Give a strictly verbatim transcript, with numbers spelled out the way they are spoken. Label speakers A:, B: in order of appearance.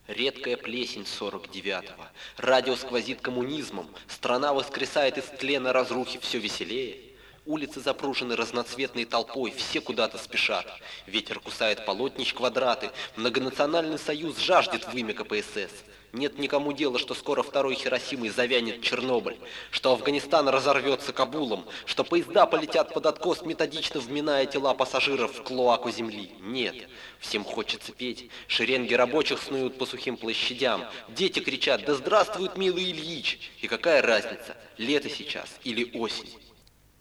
A: Редкая плесень сорок девятого. Радио сквозит коммунизмом. Страна воскресает из тлена разрухи все веселее. Улицы запружены разноцветной толпой, все куда-то спешат. Ветер кусает полотнищ квадраты. Многонациональный союз жаждет вымя ка пэ эс эс. Нет никому дела, что скоро второй Хиросимой завянет Чернобыль, что Афганистан разорвется Кабулом, что поезда полетят под откос, методично вминая тела пассажиров в клоаку земли. Нет, всем хочется петь. Шеренги рабочих снуют по сухим площадям. Дети кричат: «Да здравствует милый Ильич!» И какая разница, лето сейчас или осень?